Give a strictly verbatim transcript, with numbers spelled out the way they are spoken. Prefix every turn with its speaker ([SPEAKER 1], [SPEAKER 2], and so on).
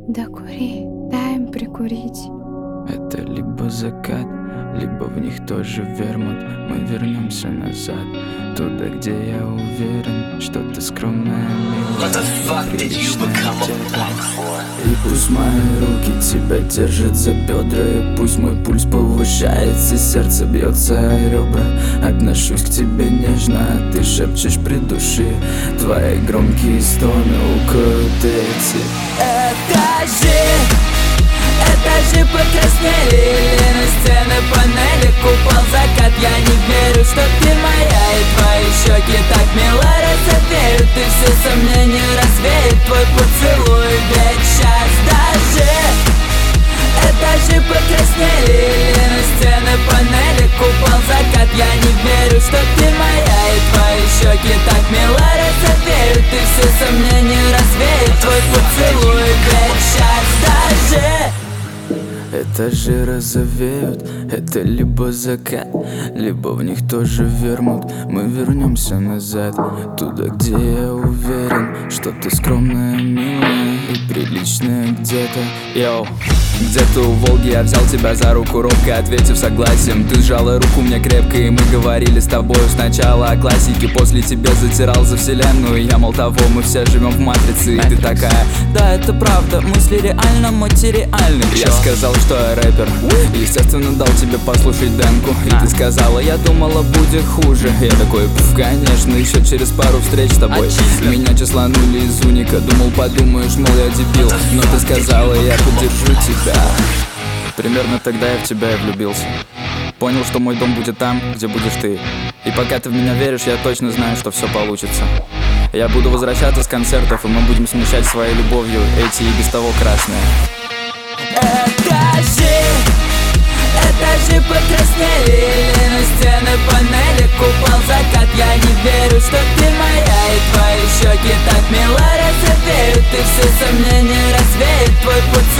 [SPEAKER 1] Да кури, дай им прикурить.
[SPEAKER 2] Это либо закат, либо в них тоже вермут. Мы вернемся назад, туда, где я уверен, что ты скромная, милая и приличная где-то. И пусть мои руки тебя держат за бедра, и пусть мой пульс повышается, сердце бьется о ребра. Отношусь к тебе нежно, а ты шепчешь при душе. Твои громкие стоны укроют эти этажи.
[SPEAKER 3] Этажи покраснели, или на стены панели купол закат. Я не верю, что ты моя, и твои щеки так мило розовеют. И все сомнения развеет твой поцелуй, ведь сейчас даже этажи покраснели, или на стены панели купол закат. Я не верю, что ты моя, и твои щеки так мило розовеют. И все сомнения развеет твой поцелуй, ведь сейчас даже
[SPEAKER 2] этажи розовеют, это либо закат, либо в них тоже вермут. Мы вернемся назад, туда, где я уверен, что ты скромная, милая и приличная где-то. Йоу, где-то у Волги я взял тебя за руку, робко ответив согласием. Ты сжала руку мне крепко, и мы говорили с тобою сначала о классике. После тебя затирал за вселенную, я мол того, мы все живем в матрице. И ты такая: да, это правда, мысли реально материальны. Я сказал, что я рэпер, естественно дал тебе послушать демку. И ты сказала: я думала, будет хуже. Я такой: пф, конечно, еще через пару встреч с тобой меня числанули из уника. Думал, подумаешь, мол, я дебил, но ты сказала: я поддержу тебя. Примерно тогда я в тебя и влюбился. Понял, что мой дом будет там, где будешь ты. И пока ты в меня веришь, я точно знаю, что все получится. Я буду возвращаться с концертов, и мы будем смущать своей любовью эти и без того красные
[SPEAKER 3] этажи. Этажи покраснели, или на стены панели купол закат. Я не верю, что ты моя, и твои щеки так мило розовеют. И все сомнения развеет твой поцелуй.